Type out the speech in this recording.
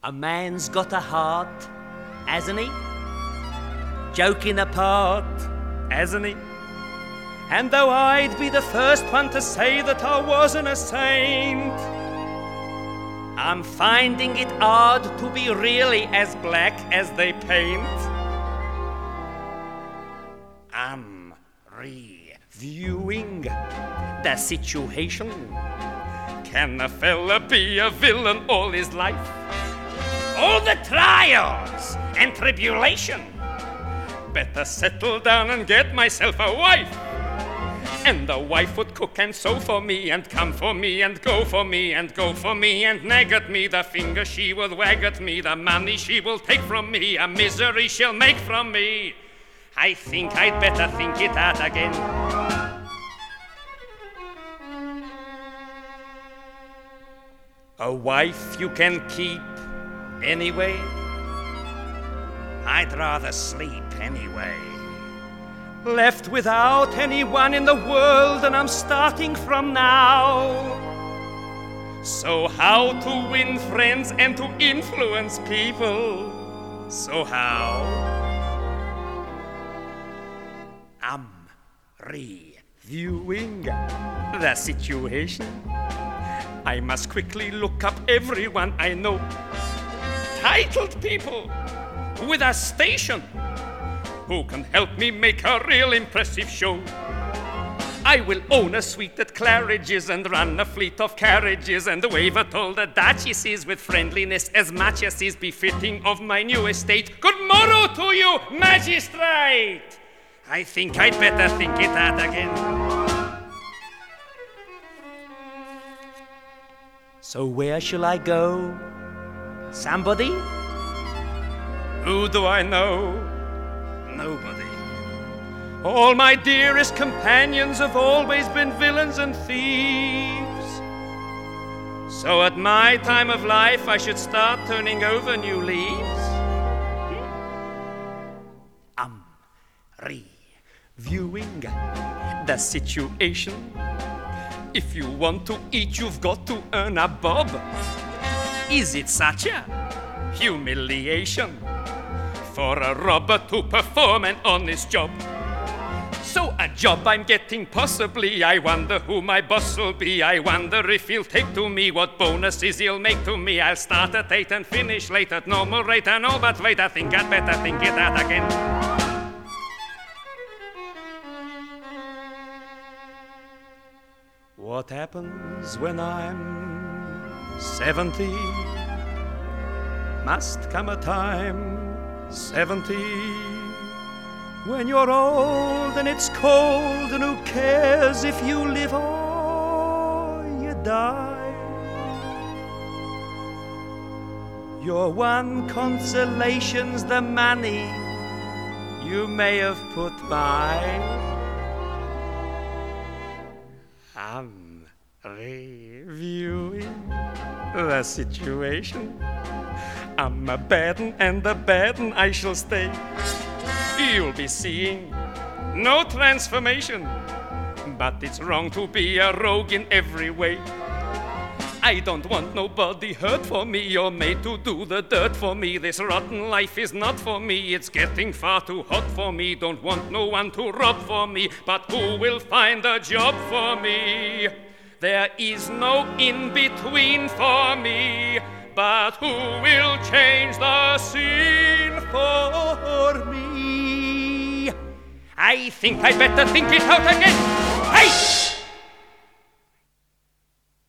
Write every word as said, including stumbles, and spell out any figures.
A man's got a heart, hasn't he? Joking apart, hasn't he? And though I'd be the first one to say that I wasn't a saint, I'm finding it hard to be really as black as they paint. I'm reviewing the situation. Can a fella be a villain all his life? All the trials and tribulation. Better settle down and get myself a wife. And the wife would cook and sew for me, and come for me, and go for me, and go for me, and nag at me. The finger she will wag at me, the money she will take from me, a misery she'll make from me. I think I'd better think it out again. A wife you can keep anyway. I'd rather sleep anyway. Left without anyone in the world, and I'm starting from now. So how to win friends and to influence people? So how? I'm reviewing the situation. I must quickly look up everyone I know. Titled people with a station who can help me make a real impressive show. I will own a suite at Claridge's and run a fleet of carriages and wave at all the duchesses with friendliness as much as is befitting of my new estate. Good morrow to you, magistrate! I think I'd better think it out again. So where shall I go? Somebody? Who do I know? Nobody. All my dearest companions have always been villains and thieves. So at my time of life I should start turning over new leaves. I'm reviewing the situation. If you want to eat, you've got to earn a bob. Is it such a humiliation for a robber to perform an honest job? So a job I'm getting possibly, I wonder who my boss will be. I wonder if he'll take to me, what bonuses he'll make to me. I'll start at eight and finish late at normal rate and all, but wait, I think I'd better think it out again. What happens when I'm seventy? Must come a time, seventy, when you're old and it's cold, and who cares if you live or you die? Your one consolation's the money you may have put by. I'm reviewing the situation. I'm a bad 'un, and a bad 'un I shall stay. You'll be seeing no transformation, but it's wrong to be a rogue in every way. I don't want nobody hurt for me or made to do the dirt for me. This rotten life is not for me, it's getting far too hot for me. Don't want no one to rob for me, but who will find a job for me? There is no in-between for me, but who will change the scene for me? I think I better think it out again. Hey!